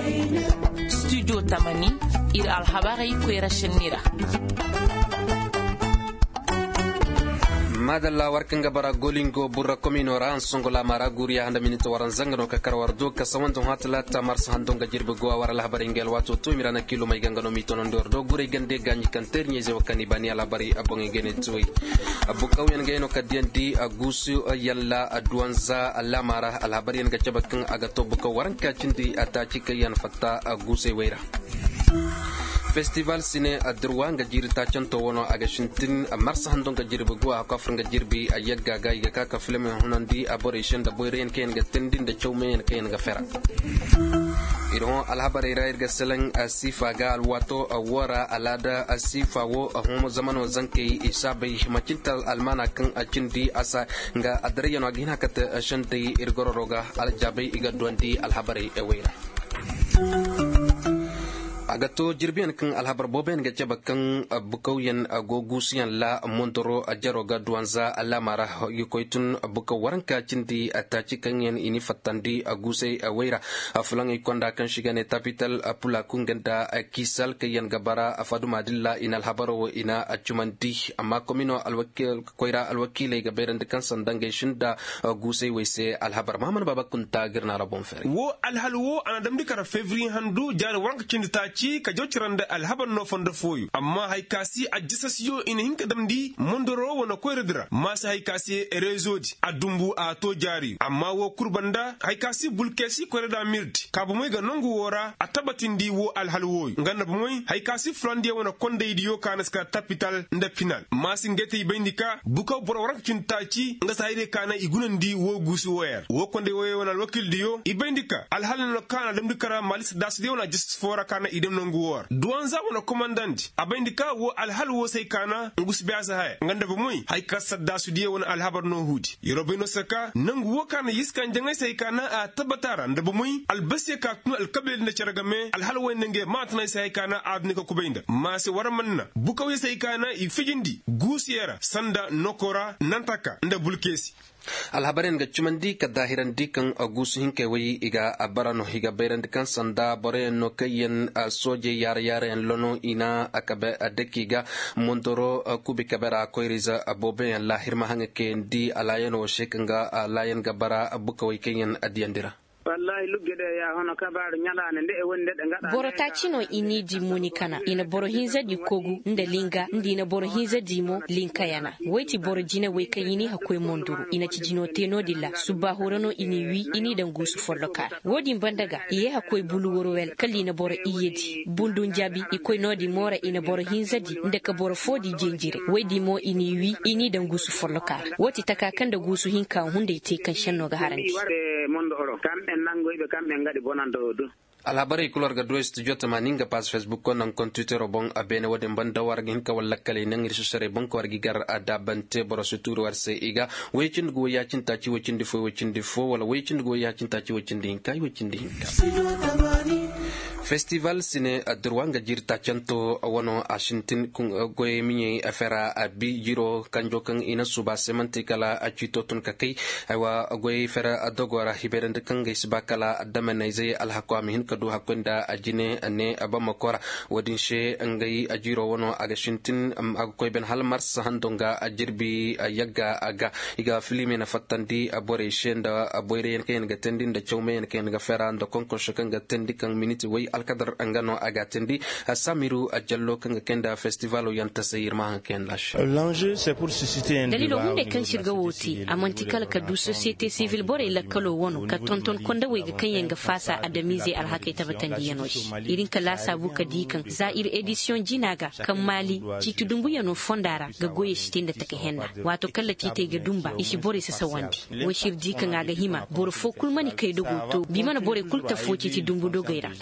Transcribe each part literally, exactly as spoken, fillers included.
Studio Tamani ir alhabari kwera shenira. madalla warkanga bara golingo burra komino ran songola mara guriya handa minito waran zangano ka karwardo ka sawanto hatla ta mars handonga jirbe go wara la habari ngel wato to mirana kilo may gangano mitono ndor do gure gande ganyi kan terni je wakani bani ala bari abonge gene toy abu kawyen gayno kadiandi agusu yalla adwanza alla mara ala habari nga jabakan aga to buka waran ka cindi ataci kayan fatta aguse weira Festival Sine Adruanga Jirta Chanto Wono Agashintin, a Mars Handonga Jirbugua, Kofranga Jirbi, a Yaga Gaka Film Hunandi, Aboration, the Boyrian Ken Gatendin, the Chowman and Ken Gafera. Iron Alhabari Raga selling a Sifaga, Wato, a Wara, Alada, a Sifawo, a Homo Zamano Zanki, Isabi, Machintal Almanakan, a Chindi, Asa, Nga Adrian Aginakata, a Shanti, Irgoroga, Aljabi, Igadwanti, Alhabari, Away. Agato jirbian kan alhabar boben ga jabakan bukauyen agogusiyan la montoro ajaroga duanza alamara yukoitun buka waranka cindi ataci kanyen ini fatandi agusai awaira afulang ikonda kan shigane tapital apula kungenda kisal kayan gabara afadu madilla in alhabaro ina achumandi amma komino alwakil koira alwakile gaberan kan sandange shinda agusai wese alhabar maman baba kunta girna rabon fere wo alhalwo anadamdi kara fevri handu jar waranka cindi ta ci ka jociranda alhaban no fonda foyu amma haykasi a jisasiyo ina hinka damdi mondoro wona koyredira masa haykasi rezodi adumbu a to jari amma wo kurbanda haykasi bulkesi koyreda mirdi kabu moy ga nongu wora a tabatindi wo alhalwoy nganda moy haykasi flandi wona konde idiyo kanaska capital nda final masi ngete ibendika buka boro warak cintaci nga sayde kana igunandi wo gusu wer wo konde wo wona lokil diyo ibendika alhalin no kana damdi kara malis dasdi wona just fora kana idem nguwar duwan za wona commandant abindika wo alhal wo sai kana ngus biasa hay nganda bu muy hay kasada su die wona alhabar no hudi yorobino saka nangu wo kana yiskan jangai sai kana a tabatara nda bu muy albase ka kun alkabel na charagame alhal wo nenge matna sai kana adni ko kubinda masi waramanna bukawi sai kana ifijindi gusiera sanda nokora nantaka nda bulkesi alhabaren ga chumandi ka dahiran dikan agus hinke wayi iga abarano higa beran dikan sanda bore no kayen soje yar yar en lono ina akabe adekiga montoro kubi kabera koiriza abobe la hirma hange kendi alayen o shekanga alayen gabara abuka way kayen adiandira wallahi luggede ya hono kabaru nyalane nde e wonde de ngada boro tacino ini di munikana ina boro hinza di kogu nda linga ndina boro hinza di mo linka yana weti boro jina we kayini hakoy monduru ina ci jino teno dilla suba horono ini wi ini dan gusu forloka wodi bandaga iye hakoy bulu worowel kalli na boro iyedi bundun jabi ikoy nodi mora ina boro hinza di ndeka boro fodi jenjire wedi mo ini wi ini dan gusu forloka woti takakan da gusu hinka hunde te kan shanno ga haranti mondo oro kambe nangoybe kambe ngadi bonando do alhabari kulor ga do studio tamaninga pas facebook ko nan kon twitter bon abene wode banda warga hinka walla kale nan risu sare bon ko wargi gar adabante boro suturu warse iga wecin go ya cinta ci wecin difo wecin difo wala wecin go ya cinta ci wecin dinka wecin dinka Festival Sine Adruanga Jirta Chanto Wano Ashintin Kung Goe Minye Afera Abi Jiro Kanjokan Ina Suba Semantikala Achitotun Kakei Awa Goe Fera Adogora Hiberend Kangis Bakala Adamanaize Alhakwam Hinkadu Hakwenda Ajine Ane Abamakora Wadinshe Angai Ajiro Wano Agashintin Agoy Ben Halmars Handonga Ajirbi Yaga Aga Iga Filimena Fatandi Abore Shenda Aboyre Ken Gatendin the Chowman Ken Gafera and the Konkoshakan Gatendikang Minute Way alkadar angano agatendi samiru ajallo kan kenda festival yanta sayir ma ken lash l'enjeu c'est pour susciter un dalilo hunde kan shirga woti amantikal ka du société civile bore la kalo wono ka tonton konda we ga kan yanga fasa adamize alhakai tabatandi yanoshi irin kala sabu ka dikan zair edition jinaga kan mali citu dumbu yano fondara ga goye shitin da take henna wato kala tite ga dumba ishi bore sa sawandi wo shir dikan aga hima bor fo kulmani kai dogo to bi mana bore kulta fo citi dumbu dogaira aga hima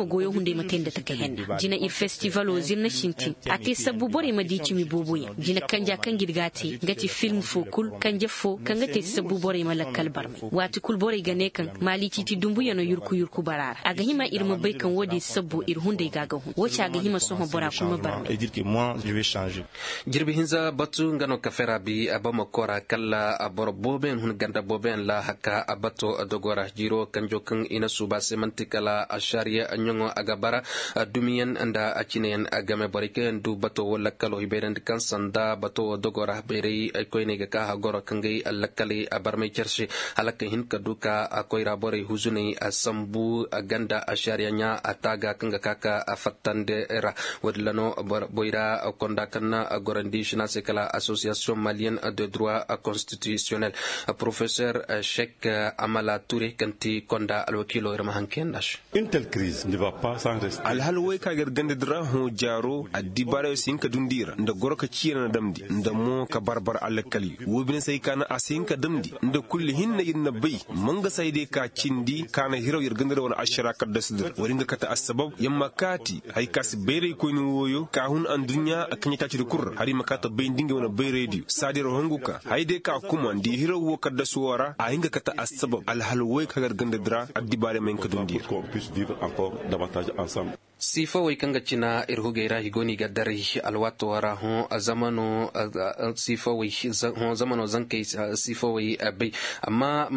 goyo hunde matenda ta kahenna jina ir festival o zirna shintin ate sabu bore ma dici mi boboya jina kanja kan girgati gati film fo kul kanja fo kan gati sabu bore ma lakkal barme wati kul bore gane kan mali titi dumbu yano yurku yurku barara aga hima irma bai kan wodi sabu ir hunde gaga hu wacha aga hima so bora kuma barme et dire que moi je vais changer jirbi hinza batu ngano kafera bi abama kora kala abor boben hun ganda boben la haka abato dogora jiro kanjo kan ina suba semantikala ashariya anyongo agabara dumiyan anda achinen agame barike ndu bato wala kalo hiberan kan sanda bato dogora beri koyne ga ka goro kangai allakali abarme chershi halaka hin kaduka akoira bore huzuni asambu aganda ashariya nya ataga kanga kaka afatande era wadlano boira konda kana gorandi shina sekala association malienne de droit constitutionnel professeur Cheikh Amala Touré kanti konda alwakilo irma hankendash une telle crise ne va pas sans rester al halway ka gargande dra ho jaro adibare sinka dundira nda goroka ciyana damdi nda mo ka barbar alakali wobin sai kana asinka damdi nda kulli hinna inna bay manga sai de ka cindi kana hiro yargande wala ashara kadasdir waringa kata asbab yamma kati hay kas bere ko ni woyo ka hun an dunya akanya ta ci kur hari makata bay dinga wala bay radio sadiro honguka hayde ka kuma ndi hiro wo kadasuwara a hinga kata asbab al halway ka gargande dra adibare men ka dundir qu'on puisse vivre encore davantage ensemble. sifa way kanga china irhugeira higoni gadari alwato wara ho zamano sifa way ho zamano zankai sifa way abai amma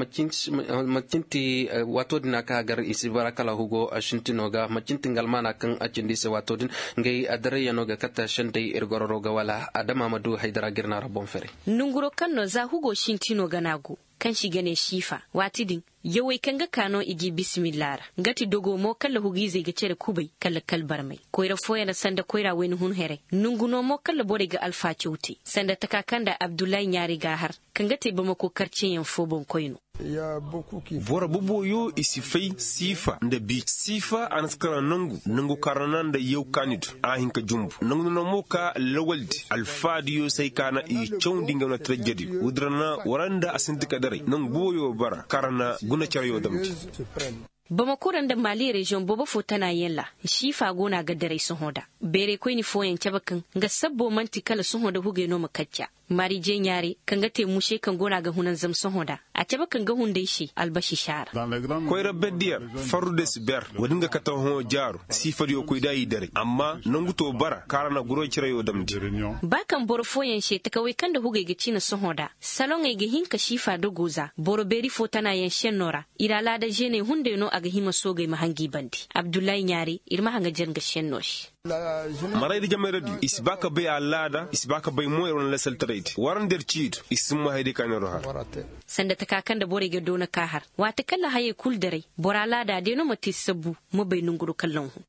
macinti wato dina ka gar isibara kala hugo ashintino ga macinti ngalmana kan acindi se wato din ngai adare yanoga kata shandai irgororo ga wala adama madu haidara girna rabon fere nunguro kanno za hugo shintino ganago kan shi gane shifa watidin yawai kanga kano igi bismillah ngati dogo mo kala hugize ga cere kubai kala kalbar mai koira foya na sanda koira wen hun here nunguno mo kala bore ga alfa ciuti sanda takakanda abdullahi nyari gahar kanga te bama ko karcin yan fobon koino bora bubo yo isifai sifa nda bi sifa anaskara nangu nangu karanan da yau kanit ahin ka jumbu nangu no moka lawaldi alfadi yo sai kana i chawndi ngana tragedy udrana waranda asintika dare nangu boyo bara karana guna charyo damti Bamakuran da Mali region bobo fotana yella shifa gona ga dare sun hoda bere ko ni foyen cabakan ga sabbo manti kala sun hoda huge no makacca mari je nyare kan ga te mushe kan gona ga hunan zam sun hoda a cabakan ga hunde shi albashi shara ko rabbe diar farude ber wadinga kata ho jaru sifa yo ko dai dare amma nanguto bara karana guro cirayo damdi bakan boro foyen she ta kawai kan da huge ga cina sun hoda salon ga hinka shifa do goza boro beri fotana yan shenora irala da jene hunde no aga hima sogai mahangi bandi Abdullahi nyari irma hanga janga shennosh marai da jama'a radio isbaka bai alada isbaka bai moyar wani lasal trade waran der chid isma haide kan roha sanda ta kakan da bore ga dona kahar wata kalla haye kul dare bora lada de no mati sabu mo bai nunguru kallon hu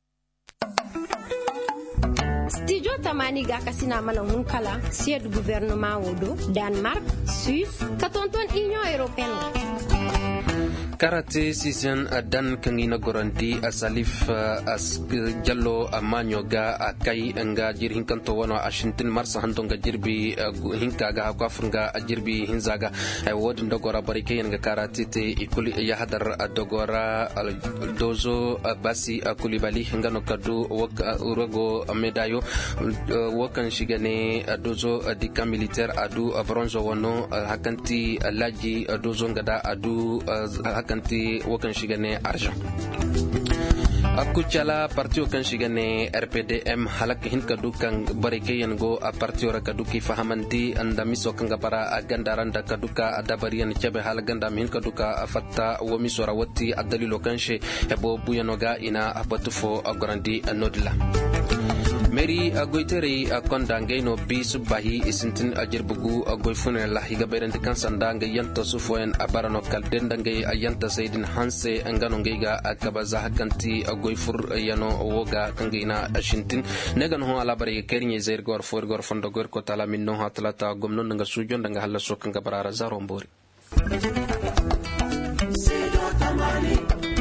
Studio Tamani ga kasina malan hun kala siège gouvernement wodo Danemark Suisse katonton Union Européenne karate season dan kangina goranti asalif as jallo amanyo ga akai nga jir hinkan to wono ashintin marsa hanto nga jirbi hinka ga ko afunga jirbi hinzaga wodin dogora barike nga karate te ikuli ya hadar dogora dozo basi akuli bali ngano kadu wok urogo medayo wokan shigane dozo dika militaire adu bronzo wono hakanti laji dozo ngada adu kanti wakan shigane argent akuchala partio kan shigane R P D M halak hin kadukan barike yango a partio ra kaduki fahamanti anda miso kanga para agandaran da kaduka adabariyan chebe halaganda min kaduka fatta wo miso rawati adalilo kanshe ebo buyanoga ina abatufo agorandi anodla Mary agoitere akonda ngaino bi subahi isintin ajirbugu agoifune la higa berende kansanda nga yanta sufoen abarano kaldenda ngay ayanta sayidin hanse ngano ngayga akabaza hakanti agoifur yano woga kangina ashintin negan ho ala bari kerinye zair gor for gor fondo gor ko tala minno hatlata gomno nga sujon nga halla sokanga barara zarombori